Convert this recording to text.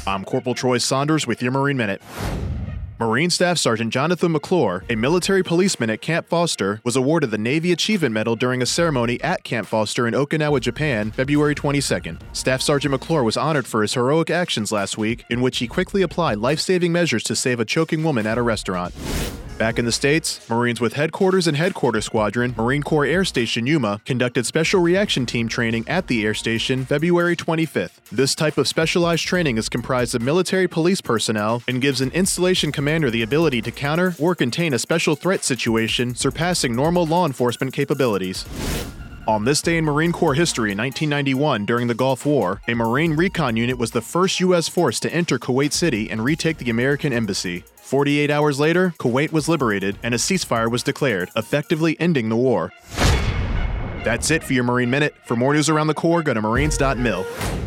I'm Corporal Troy Saunders with your Marine Minute. Marine Staff Sergeant Jonathan McClure, a military policeman at Camp Foster, was awarded the Navy Achievement Medal during a ceremony at Camp Foster in Okinawa, Japan, February 22nd. Staff Sergeant McClure was honored for his heroic actions last week, in which he quickly applied life-saving measures to save a choking woman at a restaurant. Back in the States, Marines with Headquarters and Headquarters Squadron, Marine Corps Air Station Yuma, conducted Special Reaction Team training at the air station February 25th. This type of specialized training is comprised of military police personnel and gives an installation commander the ability to counter or contain a special threat situation surpassing normal law enforcement capabilities. On this day in Marine Corps history in 1991, during the Gulf War, a Marine recon unit was the first U.S. force to enter Kuwait City and retake the American embassy. 48 hours later, Kuwait was liberated and a ceasefire was declared, effectively ending the war. That's it for your Marine Minute. For more news around the Corps, go to marines.mil.